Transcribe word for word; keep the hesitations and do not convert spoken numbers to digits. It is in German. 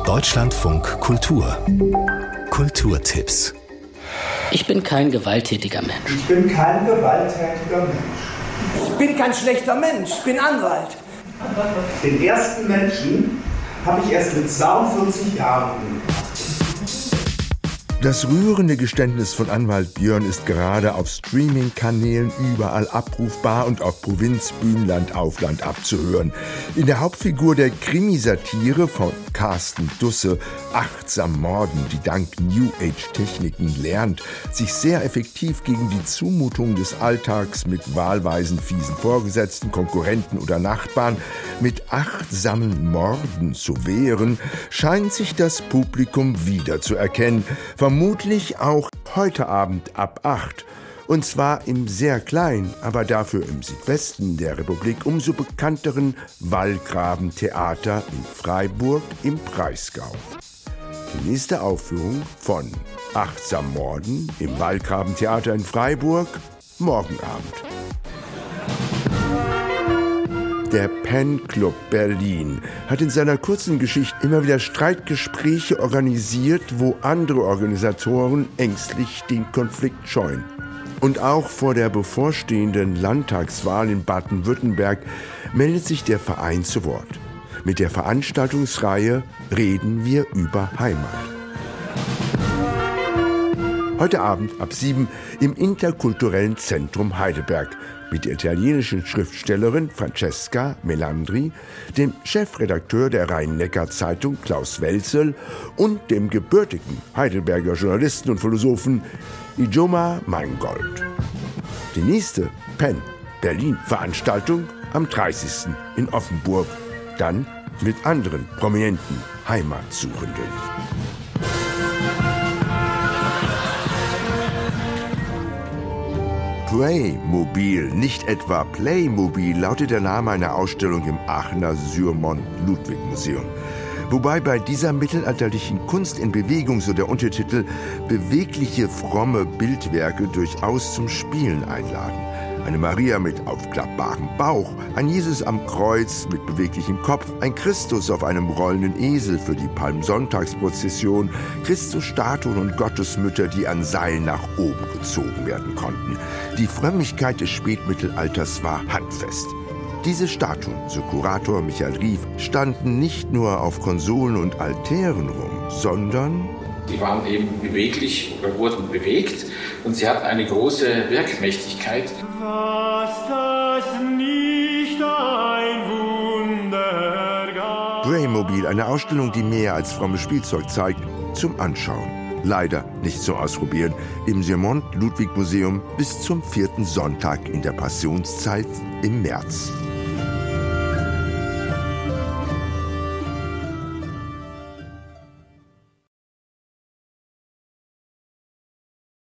Deutschlandfunk Kultur. Kulturtipps. Ich bin kein gewalttätiger Mensch. Ich bin kein gewalttätiger Mensch. Ich bin kein schlechter Mensch, ich bin Anwalt. Den ersten Menschen habe ich erst mit zweiundvierzig Jahren gemacht. Das rührende Geständnis von Anwalt Björn ist gerade auf Streaming-Kanälen überall abrufbar und auf Provinzbühnen Land auf Land abzuhören. In der Hauptfigur der Krimisatire von Carsten Dusse, Achtsam Morden, die dank New-Age-Techniken lernt, sich sehr effektiv gegen die Zumutung des Alltags mit wahlweisen fiesen Vorgesetzten, Konkurrenten oder Nachbarn mit achtsamen Morden zu wehren, scheint sich das Publikum wiederzuerkennen. Vermutlich auch heute Abend ab acht. Und zwar im sehr kleinen, aber dafür im Südwesten der Republik umso bekannteren Wallgraben-Theater in Freiburg im Breisgau. Die nächste Aufführung von Achtsam Morden im Wallgraben-Theater in Freiburg morgen Abend. Der Pen Club Berlin hat in seiner kurzen Geschichte immer wieder Streitgespräche organisiert, wo andere Organisatoren ängstlich den Konflikt scheuen. Und auch vor der bevorstehenden Landtagswahl in Baden-Württemberg meldet sich der Verein zu Wort. Mit der Veranstaltungsreihe Reden wir über Heimat. Heute Abend ab sieben im Interkulturellen Zentrum Heidelberg mit der italienischen Schriftstellerin Francesca Melandri, dem Chefredakteur der Rhein-Neckar-Zeitung Klaus Welzel und dem gebürtigen Heidelberger Journalisten und Philosophen Ijoma Mangold. Die nächste Pen Berlin Veranstaltung am dreißigsten in Offenburg, dann mit anderen prominenten Heimatsuchenden. Playmobil, nicht etwa Playmobil, lautet der Name einer Ausstellung im Aachener Syrmont-Ludwig-Museum. Wobei bei dieser mittelalterlichen Kunst in Bewegung so der Untertitel bewegliche, fromme Bildwerke durchaus zum Spielen einladen. Eine Maria mit aufklappbarem Bauch, ein Jesus am Kreuz mit beweglichem Kopf, ein Christus auf einem rollenden Esel für die Palmsonntagsprozession, Christusstatuen und Gottesmütter, die an Seilen nach oben gezogen werden konnten. Die Frömmigkeit des Spätmittelalters war handfest. Diese Statuen, so Kurator Michael Rief, standen nicht nur auf Konsolen und Altären rum, sondern die waren eben beweglich oder wurden bewegt und sie hatten eine große Wirkmächtigkeit. Was das nicht ein Wunder gab. Playmobil, eine Ausstellung, die mehr als frommes Spielzeug zeigt, zum Anschauen. Leider nicht zum Ausprobieren. Im Syrmont-Ludwig-Museum bis zum vierten Sonntag in der Passionszeit im März.